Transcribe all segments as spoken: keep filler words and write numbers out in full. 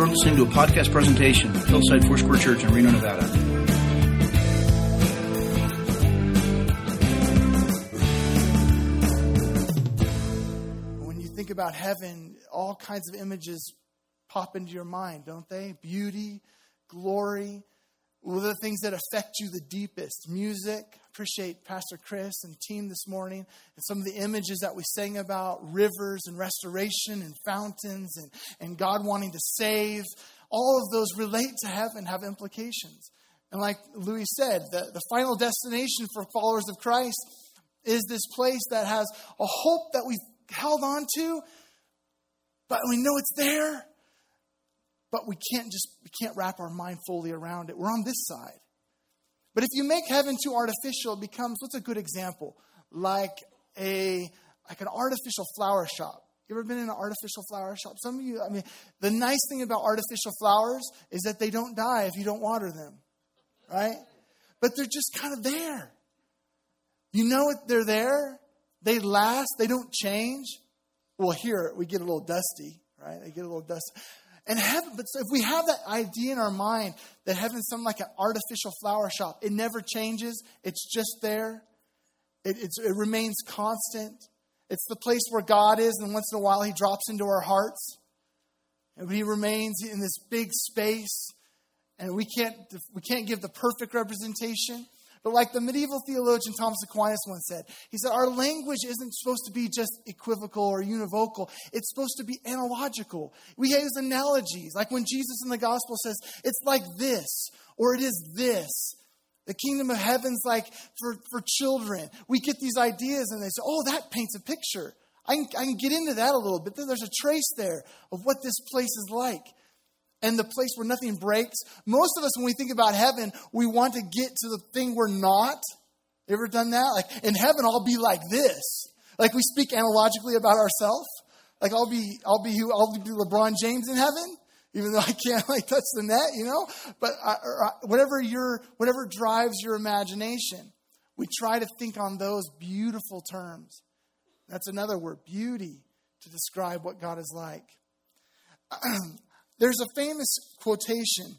You're listening to a podcast presentation of Hillside Foursquare Church in Reno, Nevada. When you think about heaven, all kinds of images pop into your mind, don't they? Beauty, glory. Well, the things that affect you the deepest. Music. Appreciate Pastor Chris and team this morning. And some of the images that we sang about. Rivers and restoration and fountains and, and God wanting to save. All of those relate to heaven, have implications. And like Louis said, the, the final destination for followers of Christ is this place that has a hope that we've held on to. But we know it's there. But we can't just, we can't wrap our mind fully around it. We're on this side. But if you make heaven too artificial, it becomes, what's a good example? Like a, like an artificial flower shop. You ever been in an artificial flower shop? Some of you, I mean, the nice thing about artificial flowers is that they don't die if you don't water them. Right? But they're just kind of there. You know it, they're there. They last. They don't change. Well, here we get a little dusty, right? They get a little dusty. And heaven, but so if we have that idea in our mind that heaven's something like an artificial flower shop, it never changes. It's just there. It, it's, it remains constant. It's the place where God is, and once in a while He drops into our hearts. And He remains in this big space. And we can't, we can't give the perfect representation. But like the medieval theologian Thomas Aquinas once said, he said, our language isn't supposed to be just equivocal or univocal. It's supposed to be analogical. We use analogies. Like when Jesus in the gospel says, it's like this, or it is this. The kingdom of heaven's like for, for children. We get these ideas and they say, oh, that paints a picture. I can, I can get into that a little bit. There's a trace there of what this place is like. And the place where nothing breaks. Most of us, when we think about heaven, we want to get to the thing we're not. You ever done that? Like, in heaven, I'll be like this. Like we speak analogically about ourselves. Like I'll be, I'll be, I'll be LeBron James in heaven, even though I can't like touch the net, you know. But I, or, whatever your, whatever drives your imagination, we try to think on those beautiful terms. That's another word, beauty, to describe what God is like. There's a famous quotation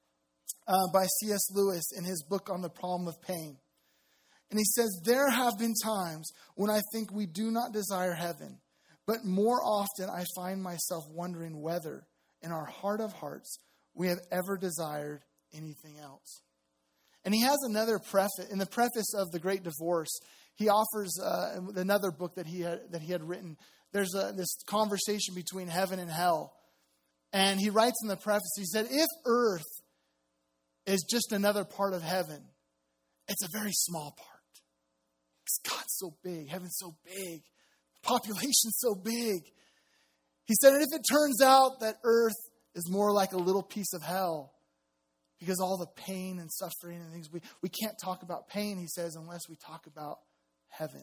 uh, by C S Lewis in his book on the problem of pain. And he says, there have been times when I think we do not desire heaven, but more often I find myself wondering whether in our heart of hearts we have ever desired anything else. And he has another preface, in the preface of The Great Divorce, he offers uh, another book that he had, that he had written. There's a, this conversation between heaven and hell. And he writes in the preface, he said, if earth is just another part of heaven, it's a very small part. Because God's so big, heaven's so big, the population's so big. He said, and if it turns out that earth is more like a little piece of hell, because all the pain and suffering and things, we, we can't talk about pain, he says, unless we talk about heaven.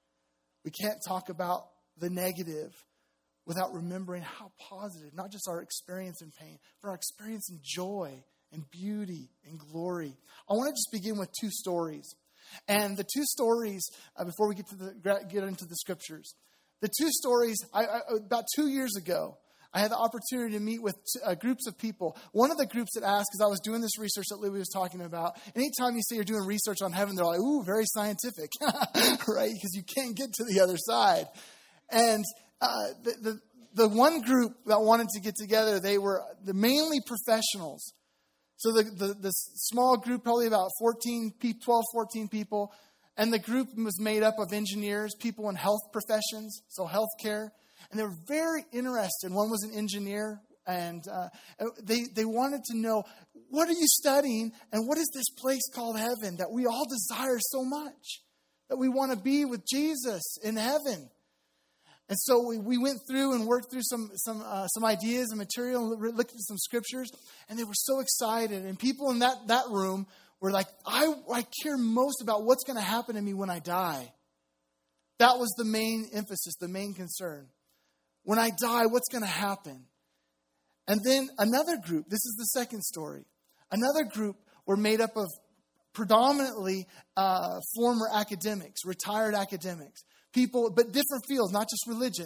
We can't talk about the negative without remembering how positive, not just our experience in pain, but our experience in joy and beauty and glory. I want to just begin with two stories. And the two stories, uh, before we get to the get into the scriptures, the two stories, I, I, about two years ago, I had the opportunity to meet with t- uh, groups of people. One of the groups that asked, because I was doing this research that Louis was talking about, anytime you say you're doing research on heaven, they're like, ooh, very scientific, right? Because you can't get to the other side. And Uh, the, the the one group that wanted to get together, they were the mainly professionals. So the, the, the small group, probably about fourteen, twelve, fourteen people. And the group was made up of engineers, people in health professions, so healthcare. And they were very interested. One was an engineer, and uh, they, they wanted to know, what are you studying? And what is this place called heaven that we all desire so much? That we want to be with Jesus in heaven. And so we, we went through and worked through some some uh, some ideas and material and looked at some scriptures. And they were so excited. And people in that, that room were like, I, I care most about what's going to happen to me when I die. That was the main emphasis, the main concern. When I die, what's going to happen? And then another group, this is the second story. Another group were made up of predominantly uh, former academics, retired academics. People, but different fields, not just religion.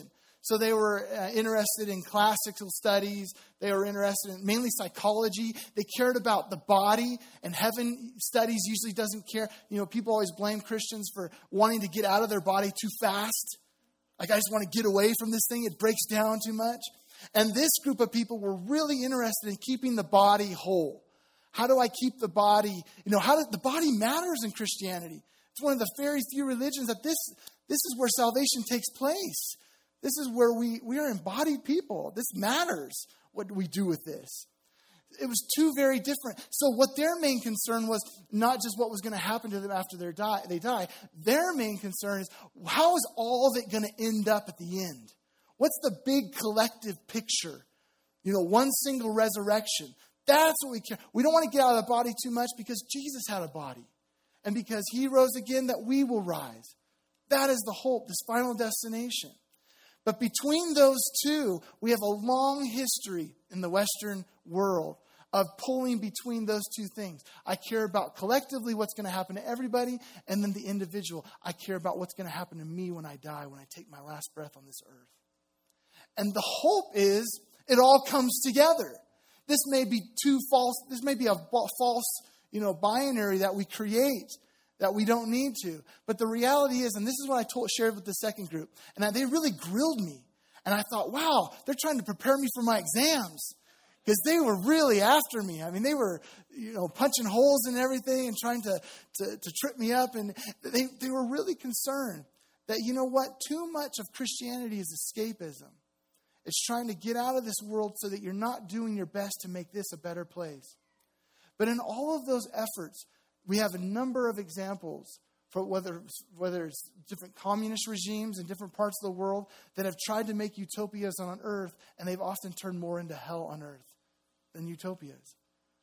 So they were uh, interested in classical studies. They were interested in mainly psychology. They cared about the body, and heaven studies usually doesn't care. You know, people always blame Christians for wanting to get out of their body too fast. Like, I just want to get away from this thing. It breaks down too much. And this group of people were really interested in keeping the body whole. How do I keep the body? You know, how does the body matters in Christianity? It's one of the very few religions that this, this is where salvation takes place. This is where we, we are embodied people. This matters, what we do with this. It was two very different. So what their main concern was not just what was going to happen to them after they die, they die. Their main concern is, how is all of it going to end up at the end? What's the big collective picture? You know, one single resurrection. That's what we care. We don't want to get out of the body too much because Jesus had a body. And because he rose again, that we will rise. That is the hope, this final destination. But between those two, we have a long history in the Western world of pulling between those two things. I care about collectively what's going to happen to everybody, and then the individual. I care about what's going to happen to me when I die, when I take my last breath on this earth. And the hope is it all comes together. This may be too false. This may be a false, you know, binary that we create that we don't need to. But the reality is, and this is what I told, shared with the second group, and they really grilled me. And I thought, wow, they're trying to prepare me for my exams. Because they were really after me. I mean, they were, you know, punching holes in everything and trying to, to, to trip me up. And they, they were really concerned that, you know what, too much of Christianity is escapism. It's trying to get out of this world so that you're not doing your best to make this a better place. But in all of those efforts, we have a number of examples for whether, whether it's different communist regimes in different parts of the world that have tried to make utopias on earth, and they've often turned more into hell on earth than utopias.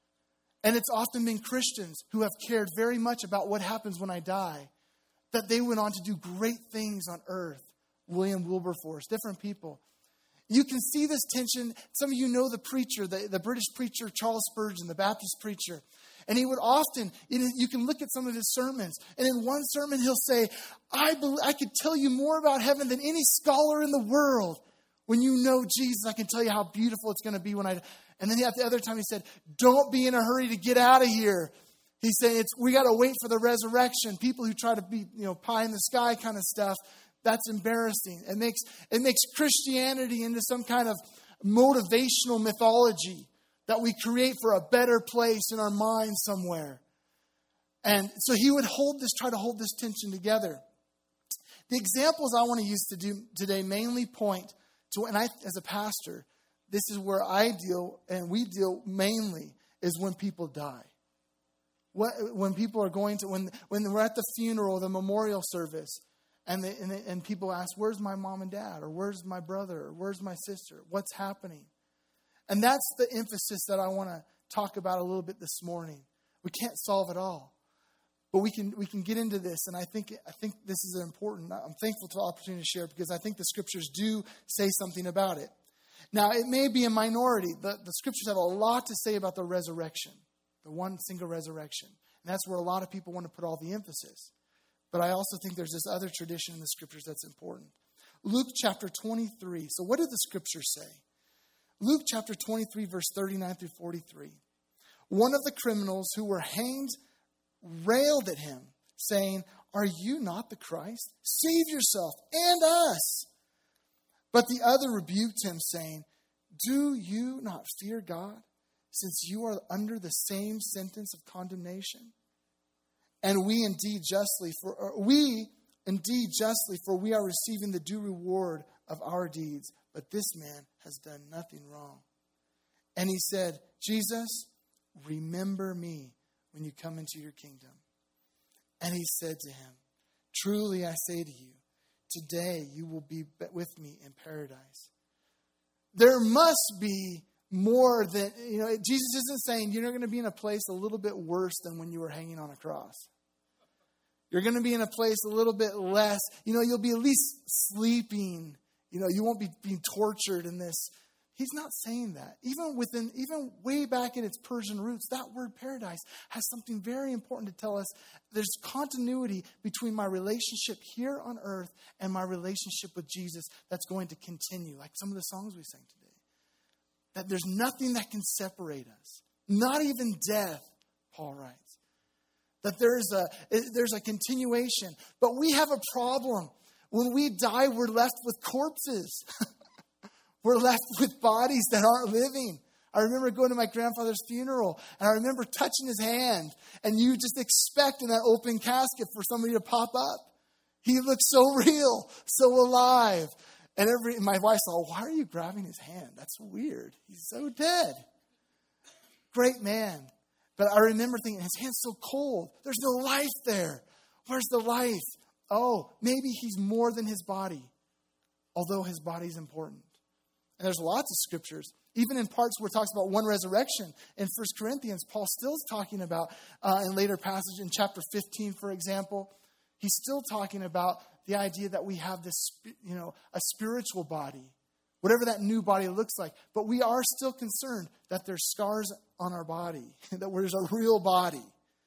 And it's often been Christians who have cared very much about what happens when I die, that they went on to do great things on earth. William Wilberforce, different people. You can see this tension. Some of you know the preacher, the, the British preacher, Charles Spurgeon, the Baptist preacher. And he would often, you can look at some of his sermons, and in one sermon he'll say, I, believe, I could tell you more about heaven than any scholar in the world. When you know Jesus, I can tell you how beautiful it's going to be when I... And then at the other time he said, don't be in a hurry to get out of here. He said, it's, we got to wait for the resurrection. People who try to be, you know, pie in the sky kind of stuff, that's embarrassing. It makes, it makes Christianity into some kind of motivational mythology that we create for a better place in our minds somewhere. And so he would hold this, try to hold this tension together. The examples I want to use to do today mainly point to, and I, as a pastor, this is where I deal, and we deal mainly, is when people die. What, when people are going to, when when we're at the funeral, the memorial service, and, they, and, they, and people ask, where's my mom and dad? Or where's my brother? Or where's my sister? What's happening? And that's the emphasis that I want to talk about a little bit this morning. We can't solve it all, but we can we can get into this. And I think I think this is important. I'm thankful for the opportunity to share because I think the scriptures do say something about it. Now, it may be a minority. The, the scriptures have a lot to say about the resurrection, the one single resurrection. And that's where a lot of people want to put all the emphasis. But I also think there's this other tradition in the scriptures that's important. Luke chapter twenty-three. So what did the scriptures say? Luke chapter twenty-three, verse thirty-nine through forty-three. One of the criminals who were hanged railed at him, saying, are you not the Christ? Save yourself and us. But the other rebuked him, saying, do you not fear God, since you are under the same sentence of condemnation? And we indeed justly, for we indeed justly, for we are receiving the due reward of our deeds. But this man has done nothing wrong. And he said, Jesus, remember me when you come into your kingdom. And he said to him, truly I say to you, today you will be with me in paradise. There must be more than, you know, Jesus isn't saying you're going to be in a place a little bit worse than when you were hanging on a cross. You're going to be in a place a little bit less, you know, you'll be at least sleeping. You know, you won't be being tortured in this. He's not saying that. Even within, even way back in its Persian roots, that word paradise has something very important to tell us. There's continuity between my relationship here on earth and my relationship with Jesus that's going to continue, like some of the songs we sang today. That there's nothing that can separate us. Not even death, Paul writes. That there's a, there's a continuation. But we have a problem. When we die, we're left with corpses. We're left with bodies that aren't living. I remember going to my grandfather's funeral, and I remember touching his hand, and you just expect in that open casket for somebody to pop up. He looked so real, so alive. And every my wife said, why are you grabbing his hand? That's weird. He's so dead. Great man. But I remember thinking, his hand's so cold. There's no life there. Where's the life? Oh, maybe he's more than his body, although his body's important. And there's lots of scriptures, even in parts where it talks about one resurrection. In First Corinthians, Paul still is talking about, uh, in later passage in chapter fifteen, for example, he's still talking about the idea that we have this, you know, a spiritual body, whatever that new body looks like. But we are still concerned that there's scars on our body, that there's a real body,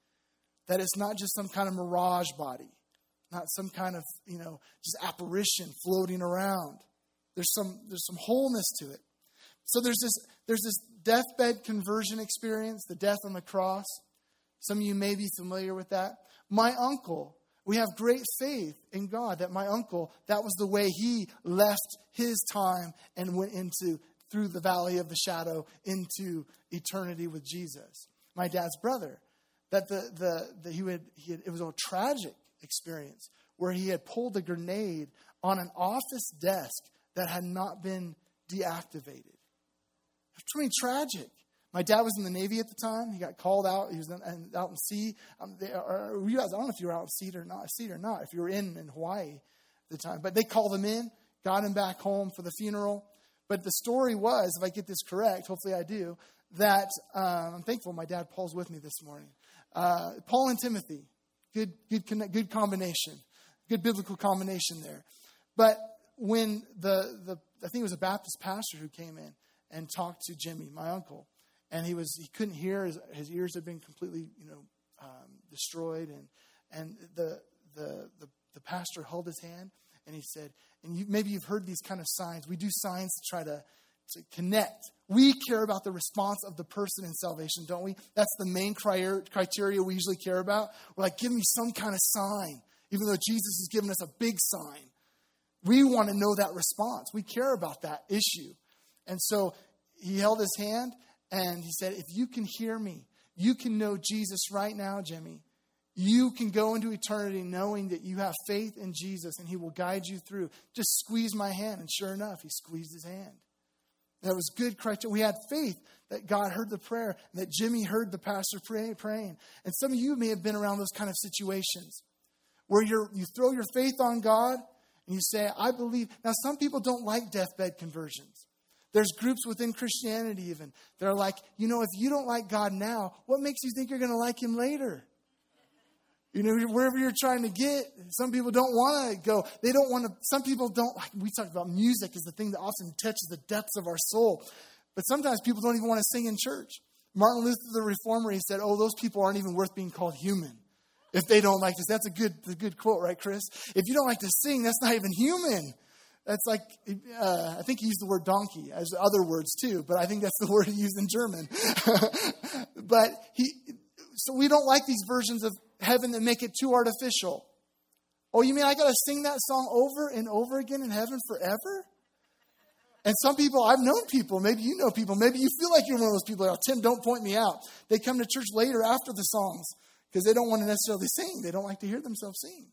that it's not just some kind of mirage body, not some kind of, you know, just apparition floating around. There's some there's some wholeness to it. So there's this there's this deathbed conversion experience, the death on the cross. Some of you may be familiar with that. My uncle, we have great faith in God that my uncle, that was the way he left his time and went into through the valley of the shadow into eternity with Jesus. My dad's brother, that the the, the he would he had, it was a tragic experience where he had pulled a grenade on an office desk that had not been deactivated. It's really tragic. My dad was in the Navy at the time. He got called out. He was in, out in sea. Um, they, or you guys, I don't know if you were out at sea or not. Sea or not. If you were in in Hawaii at the time, but they called him in, got him back home for the funeral. But the story was, if I get this correct, hopefully I do, that um, I'm thankful my dad Paul's with me this morning. Uh, Paul and Timothy, good, good, good combination, good biblical combination there. But when the, the, I think it was a Baptist pastor who came in and talked to Jimmy, my uncle, and he was, he couldn't hear, his, his ears had been completely, you know, um, destroyed. And, and the, the, the, the pastor held his hand and he said, and you, maybe you've heard these kind of signs. We do signs to try to, to connect. We care about the response of the person in salvation, don't we? That's the main criteria we usually care about. We're like, give me some kind of sign, even though Jesus has given us a big sign. We want to know that response. We care about that issue. And so he held his hand and he said, if you can hear me, you can know Jesus right now, Jimmy. You can go into eternity knowing that you have faith in Jesus and he will guide you through. Just squeeze my hand. And sure enough, he squeezed his hand. And it was good criteria. We had faith that God heard the prayer and that Jimmy heard the pastor pray, praying. And some of you may have been around those kind of situations where you're, you throw your faith on God and you say, I believe. Now, some people don't like deathbed conversions. There's groups within Christianity even. They're like, you know, if you don't like God now, what makes you think you're going to like him later? You know, wherever you're trying to get, some people don't want to go. They don't want to, some people don't, like we talked about music is the thing that often touches the depths of our soul. But sometimes people don't even want to sing in church. Martin Luther, the reformer, he said, oh, those people aren't even worth being called human if they don't like this. That's a good, a good quote, right, Chris? If you don't like to sing, that's not even human. That's like, uh, I think he used the word donkey as other words too, but I think that's the word he used in German. But he, so we don't like these versions of heaven that make it too artificial. Oh, you mean I got to sing that song over and over again in heaven forever? And some people, I've known people, maybe you know people, maybe you feel like you're one of those people. Like, Tim, don't point me out. They come to church later after the songs because they don't want to necessarily sing. They don't like to hear themselves sing.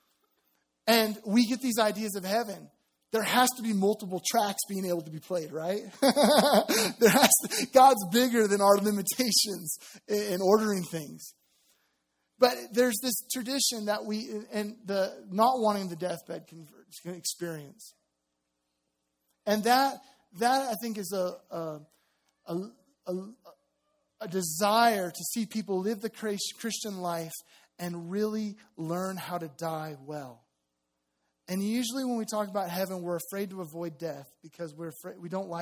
And we get these ideas of heaven. There has to be multiple tracks being able to be played, right? there has to, God's bigger than our limitations in ordering things. But there's this tradition that we, and the not wanting the deathbed experience. And that, that I think is a, a, a, a, a desire to see people live the Christian life and really learn how to die well. And usually when we talk about heaven, we're afraid to avoid death because we're afraid, we don't like it.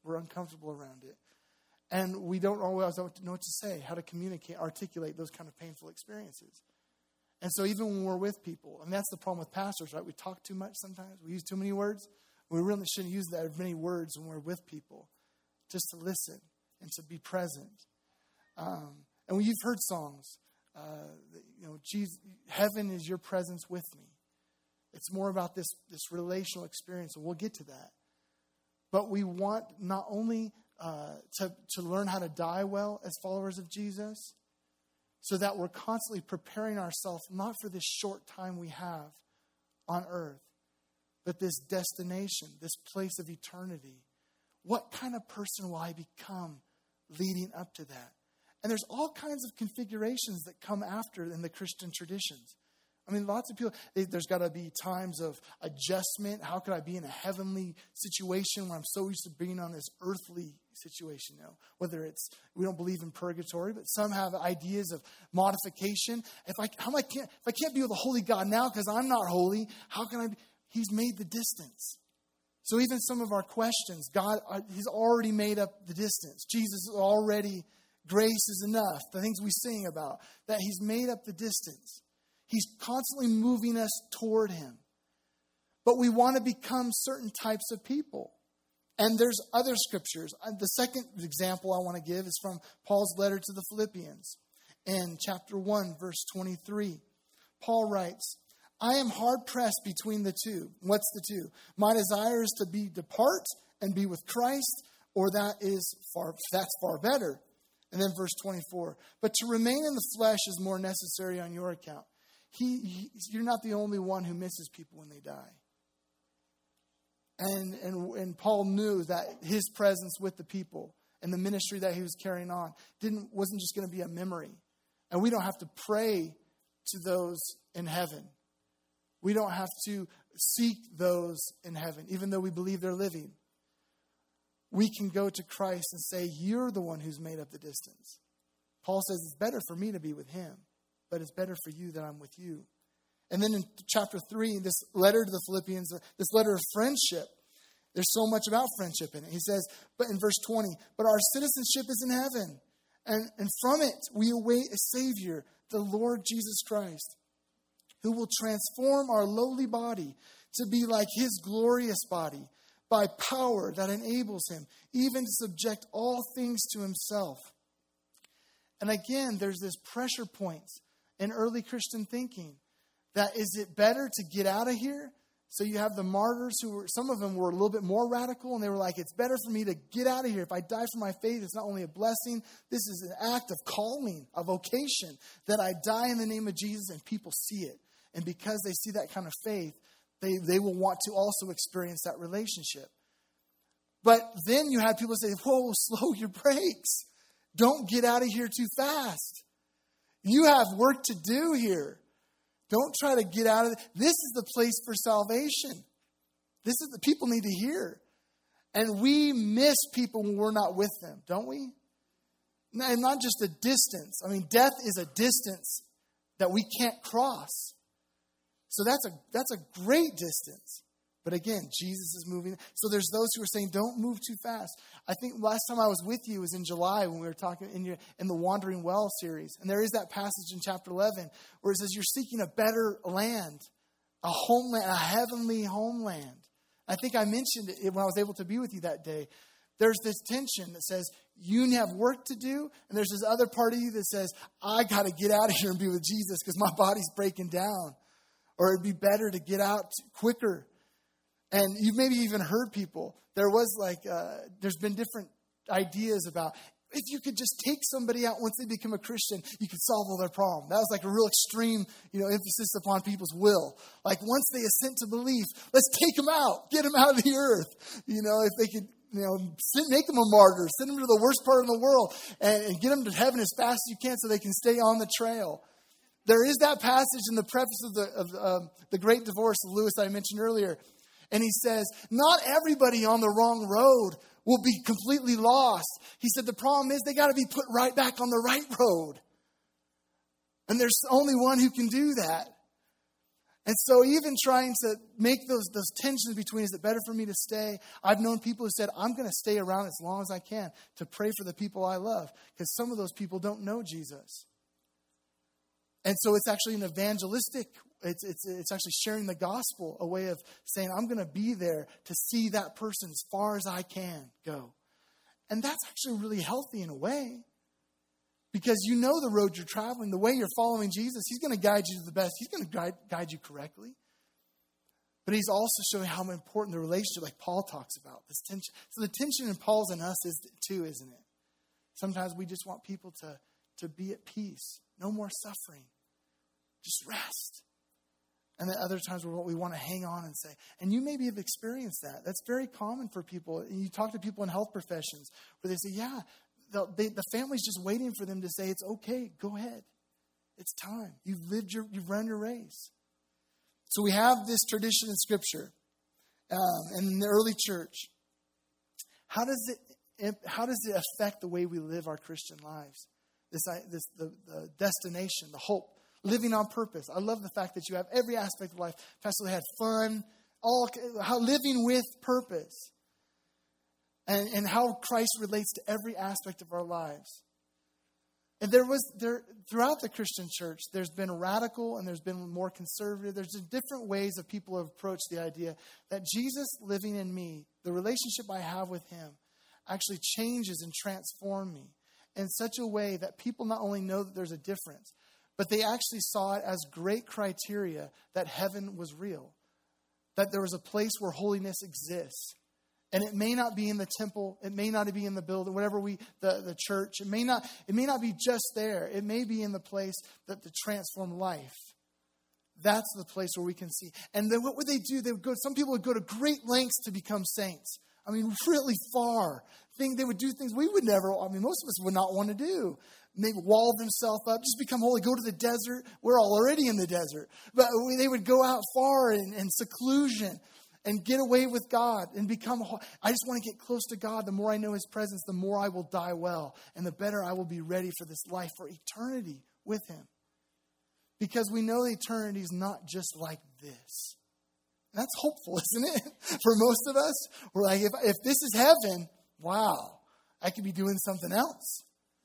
We're uncomfortable around it. And we don't always know what to say, how to communicate, articulate those kind of painful experiences. And so even when we're with people, and that's the problem with pastors, right? We talk too much sometimes. We use too many words. We really shouldn't use that many words when we're with people, just to listen and to be present. Um, and when you've heard songs, uh, you know, Jesus, heaven is your presence with me. It's more about this, this relational experience, and we'll get to that. But we want not only uh, to, to learn how to die well as followers of Jesus, so that we're constantly preparing ourselves not for this short time we have on earth, but this destination, this place of eternity. What kind of person will I become leading up to that? And there's all kinds of configurations that come after in the Christian traditions. I mean, lots of people, they, there's got to be times of adjustment. How could I be in a heavenly situation when I'm so used to being on this earthly situation now? Whether it's, we don't believe in purgatory, but some have ideas of modification. If I, how am I can't, if I can't be with a holy God now because I'm not holy, how can I be? He's made the distance. So even some of our questions, God, He's already made up the distance. Jesus is already, grace is enough. The things we sing about, that He's made up the distance. He's constantly moving us toward Him. But we want to become certain types of people. And there's other scriptures. The second example I want to give is from Paul's letter to the Philippians. In chapter one, verse twenty-three. Paul writes, I am hard pressed between the two. What's the two? My desire is to be depart and be with Christ, or that is far, that's far better. And then verse twenty-four. But to remain in the flesh is more necessary on your account. He, he, you're not the only one who misses people when they die. And, and, and Paul knew that his presence with the people and the ministry that he was carrying on didn't wasn't just going to be a memory. And we don't have to pray to those in heaven. We don't have to seek those in heaven, even though we believe they're living. We can go to Christ and say, you're the one who's made up the distance. Paul says it's better for me to be with Him, but it's better for you that I'm with you. And then in chapter three, this letter to the Philippians, this letter of friendship, there's so much about friendship in it. He says, but in verse twenty, but our citizenship is in heaven. And, and from it, we await a Savior, the Lord Jesus Christ, who will transform our lowly body to be like His glorious body by power that enables Him even to subject all things to Himself. And again, there's this pressure points in early Christian thinking that is it better to get out of here? So you have the martyrs who were, some of them were a little bit more radical, and they were like, it's better for me to get out of here. If I die for my faith, it's not only a blessing, this is an act of calling, a vocation, that I die in the name of Jesus and people see it. And because they see that kind of faith, they, they will want to also experience that relationship. But then you have people say, whoa, slow your brakes. Don't get out of here too fast. You have work to do here. Don't try to get out of it. This is the place for salvation. This is the people need to hear. And we miss people when we're not with them, don't we? And not just a distance. I mean, death is a distance that we can't cross. So that's a that's a great distance. But again, Jesus is moving. So there's those who are saying, don't move too fast. I think last time I was with you was in July when we were talking in, your, in the Wandering Well series. And there is that passage in chapter eleven where it says you're seeking a better land, a homeland, a heavenly homeland. I think I mentioned it when I was able to be with you that day. There's this tension that says you have work to do. And there's this other part of you that says, I got to get out of here and be with Jesus because my body's breaking down. Or it'd be better to get out quicker. And you've maybe even heard people. There was like, uh, there's been different ideas about if you could just take somebody out once they become a Christian, you could solve all their problem. That was like a real extreme, you know, emphasis upon people's will. Like once they assent to belief, let's take them out, get them out of the earth. You know, if they could, you know, send, make them a martyr, send them to the worst part of the world and, and get them to heaven as fast as you can so they can stay on the trail. There is that passage in the preface of the, of um, the Great Divorce of Lewis I mentioned earlier. And he says, not everybody on the wrong road will be completely lost. He said, the problem is they got to be put right back on the right road. And there's only one who can do that. And so even trying to make those, those tensions between, is it better for me to stay? I've known people who said, I'm going to stay around as long as I can to pray for the people I love, because some of those people don't know Jesus. And so it's actually an evangelistic, it's, it's, it's actually sharing the gospel, a way of saying, I'm going to be there to see that person as far as I can go. And that's actually really healthy in a way. Because you know the road you're traveling, the way you're following Jesus, he's going to guide you to the best. He's going to guide, guide you correctly. But he's also showing how important the relationship, like Paul talks about, this tension. So the tension in Paul's and us is too, isn't it? Sometimes we just want people to, to be at peace. No more suffering. Just rest. And then other times we we want to hang on and say, and you maybe have experienced that. That's very common for people. You talk to people in health professions where they say, yeah, The, they, the family's just waiting for them to say, it's okay, go ahead. It's time. You've lived your, you've run your race. So we have this tradition in Scripture, um, and in the early church. How does it, how does it affect the way we live our Christian lives? This, this the, the destination, the hope, living on purpose. I love the fact that you have every aspect of life. Pastor Lee had fun, all how living with purpose. And, and how Christ relates to every aspect of our lives. And there was there throughout the Christian church, there's been radical and there's been more conservative. There's different ways that people have approached the idea that Jesus living in me, the relationship I have with him, actually changes and transforms me in such a way that people not only know that there's a difference, but they actually saw it as great criteria that heaven was real, that there was a place where holiness exists. And it may not be in the temple. It may not be in the building, whatever we, the, the church. It may not, it may not be just there. It may be in the place that the transformed life. That's the place where we can see. And then what would they do? They would go, some people would go to great lengths to become saints. I mean, really far. Think they would do things we would never, I mean, most of us would not want to do. Maybe wall themselves up, just become holy, go to the desert. We're already in the desert. But they would go out far in, in seclusion. And get away with God and become, I just want to get close to God. The more I know his presence, the more I will die well. And the better I will be ready for this life, for eternity with him. Because we know eternity is not just like this. And that's hopeful, isn't it? For most of us, we're like, if, if this is heaven, wow, I could be doing something else.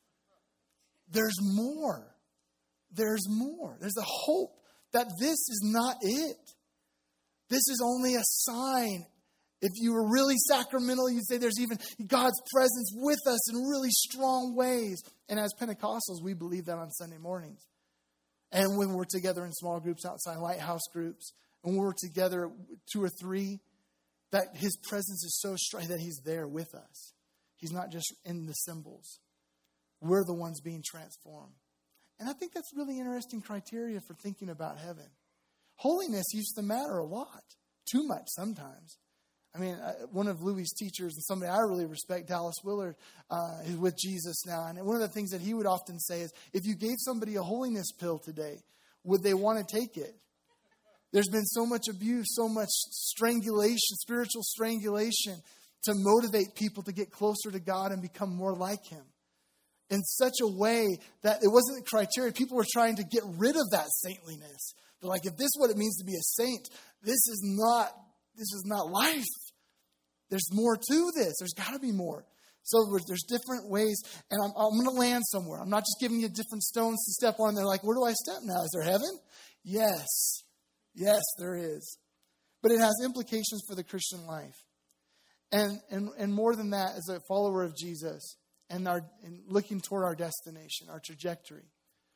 There's more. There's more. There's a hope that this is not it. This is only a sign. If you were really sacramental, you'd say there's even God's presence with us in really strong ways. And as Pentecostals, we believe that on Sunday mornings. And when we're together in small groups outside, lighthouse groups, and when we're together two or three, that his presence is so strong that he's there with us. He's not just in the symbols. We're the ones being transformed. And I think that's really interesting criteria for thinking about heaven. Holiness used to matter a lot. Too much sometimes. I mean, one of Louis' teachers and somebody I really respect, Dallas Willard, uh, is with Jesus now. And one of the things that he would often say is, if you gave somebody a holiness pill today, would they want to take it? There's been so much abuse, so much strangulation, spiritual strangulation to motivate people to get closer to God and become more like him. In such a way that it wasn't a criteria. People were trying to get rid of that saintliness. They're like, if this is what it means to be a saint, this is not, this is not life. There's more to this. There's got to be more. So there's different ways. And I'm, I'm going to land somewhere. I'm not just giving you different stones to step on. They're like, where do I step now? Is there heaven? Yes. Yes, there is. But it has implications for the Christian life. And, and, and more than that, as a follower of Jesus and, our, and looking toward our destination, our trajectory,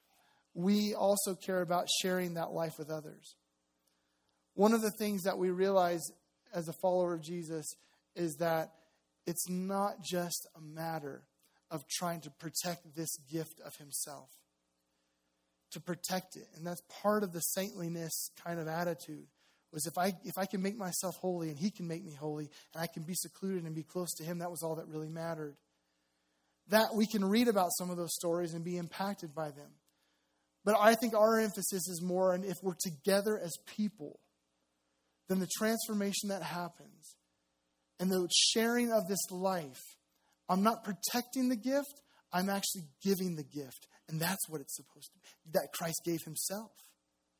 we also care about sharing that life with others. One of the things that we realize as a follower of Jesus is that it's not just a matter of trying to protect this gift of himself. To protect it. And that's part of the saintliness kind of attitude. Was if I if I can make myself holy and he can make me holy and I can be secluded and be close to him, that was all that really mattered. That we can read about some of those stories and be impacted by them. But I think our emphasis is more on if we're together as people, then the transformation that happens and the sharing of this life, I'm not protecting the gift, I'm actually giving the gift. And that's what it's supposed to be, that Christ gave himself.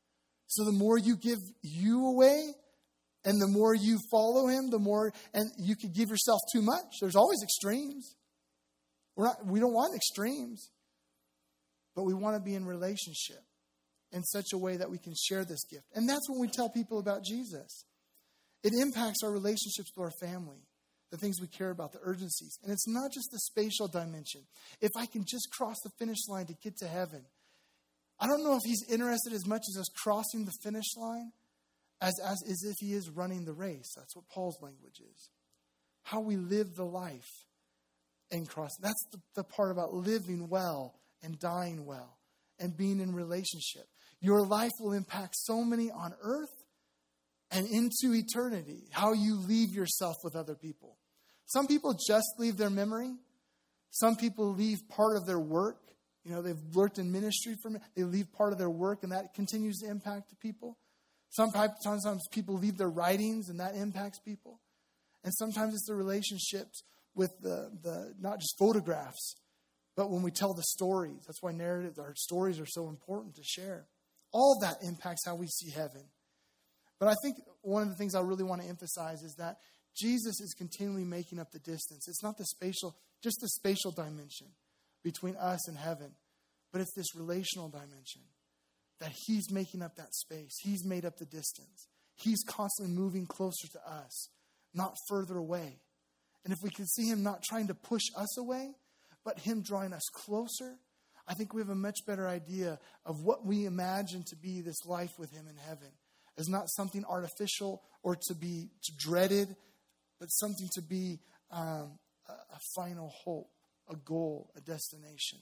So the more you give you away and the more you follow him, the more, and you could give yourself too much. There's always extremes. We're not, we don't want extremes, but we want to be in relationship in such a way that we can share this gift. And that's when we tell people about Jesus. It impacts our relationships to our family, the things we care about, the urgencies. And it's not just the spatial dimension. If I can just cross the finish line to get to heaven, I don't know if he's interested as much as us crossing the finish line as, as, as if he is running the race. That's what Paul's language is. How we live the life and cross. That's the, the part about living well and dying well and being in relationship. Your life will impact so many on earth and into eternity. How you leave yourself with other people. Some people just leave their memory. Some people leave part of their work. You know, they've worked in ministry for me. They leave part of their work, and that continues to impact the people. Sometimes, sometimes people leave their writings, and that impacts people. And sometimes it's the relationships with the, the not just photographs, but when we tell the stories. That's why narratives, our stories are so important to share. All that impacts how we see heaven. But I think one of the things I really want to emphasize is that Jesus is continually making up the distance. It's not the spatial, just the spatial dimension between us and heaven, but it's this relational dimension that he's making up that space. He's made up the distance. He's constantly moving closer to us, not further away. And if we can see him not trying to push us away, but him drawing us closer, I think we have a much better idea of what we imagine to be this life with him in heaven. As not something artificial or to be dreaded, but something to be um, a, a final hope, a goal, a destination.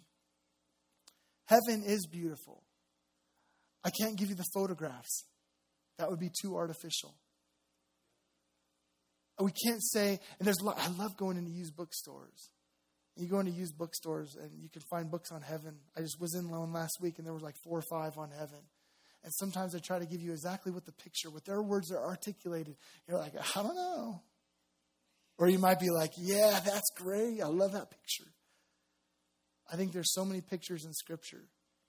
Heaven is beautiful. I can't give you the photographs. That would be too artificial. We can't say, and there's, I love going into used bookstores. You go into used bookstores and you can find books on heaven. I just was in one last week and there was like four or five on heaven. And sometimes they try to give you exactly what the picture, what their words are articulated. You're like, I don't know. Or you might be like, yeah, that's great. I love that picture. I think there's so many pictures in Scripture.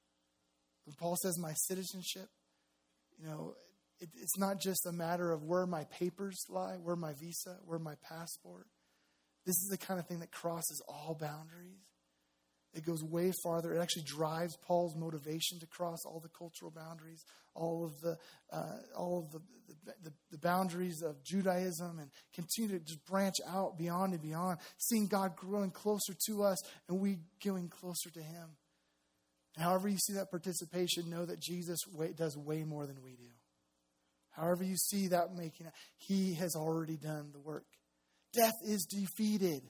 When Paul says my citizenship, you know, it, it's not just a matter of where my papers lie, where my visa, where my passport. This is the kind of thing that crosses all boundaries. It goes way farther. It actually drives Paul's motivation to cross all the cultural boundaries, all of the uh, all of the, the, the boundaries of Judaism, and continue to just branch out beyond and beyond, seeing God growing closer to us and we going closer to him. And however you see that participation, know that Jesus way, does way more than we do. However you see that making it, he has already done the work. Death is defeated.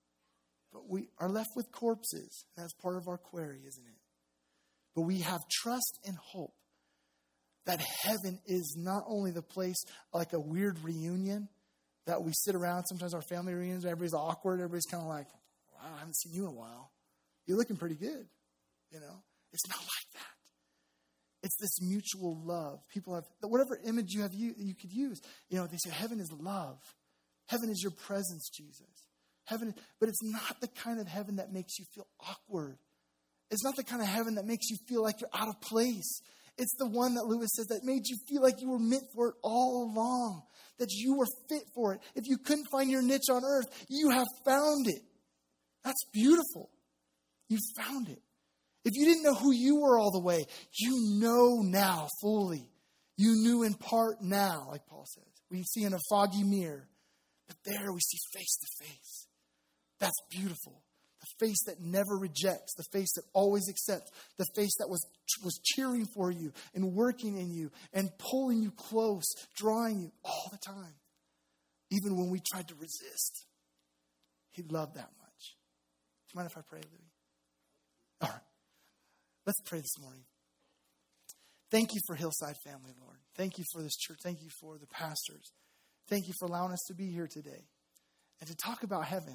But we are left with corpses. That's part of our query, isn't it? But we have trust and hope that heaven is not only the place like a weird reunion that we sit around. Sometimes our family reunions, everybody's awkward. Everybody's kind of like, wow, I haven't seen you in a while. You're looking pretty good. You know, it's not like that. It's this mutual love. People have, whatever image you have, you, you could use. You know, they say heaven is love. Heaven is your presence, Jesus. Heaven, but it's not the kind of heaven that makes you feel awkward. It's not the kind of heaven that makes you feel like you're out of place. It's the one that Lewis says that made you feel like you were meant for it all along, that you were fit for it. If you couldn't find your niche on earth, you have found it. That's beautiful. You found it. If you didn't know who you were all the way, you know now fully. You knew in part now, like Paul says. We see in a foggy mirror, but there we see face to face. That's beautiful. The face that never rejects, the face that always accepts, the face that was, was cheering for you and working in you and pulling you close, drawing you all the time. Even when we tried to resist, he loved that much. Do you mind if I pray, Louis? All right. Let's pray this morning. Thank you for Hillside family, Lord. Thank you for this church. Thank you for the pastors. Thank you for allowing us to be here today and to talk about heaven.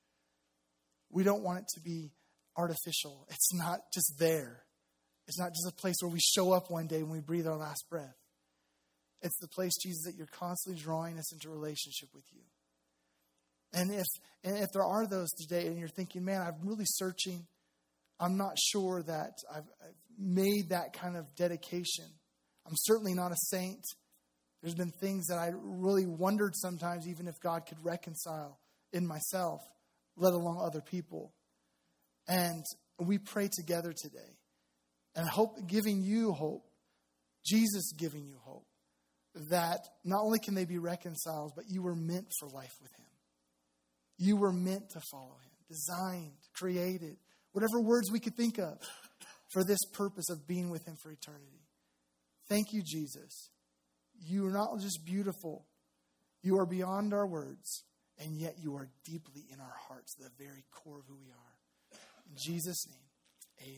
We don't want it to be artificial. It's not just there. It's not just a place where we show up one day when we breathe our last breath. It's the place, Jesus, that you're constantly drawing us into relationship with you. And if and if there are those today and you're thinking, man, I'm really searching. I'm not sure that I've, I've made that kind of dedication. I'm certainly not a saint. There's been things that I really wondered sometimes even if God could reconcile in myself, let alone other people. And we pray together today. And I hope giving you hope, Jesus giving you hope, that not only can they be reconciled, but you were meant for life with him. You were meant to follow him, designed, created, whatever words we could think of for this purpose of being with him for eternity. Thank you, Jesus. You are not just beautiful. You are beyond our words, and yet you are deeply in our hearts, the very core of who we are. In Jesus' name,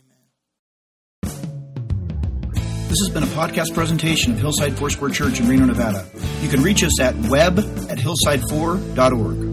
amen. This has been a podcast presentation of Hillside Foursquare Church in Reno, Nevada. You can reach us at web at hillside four dot org.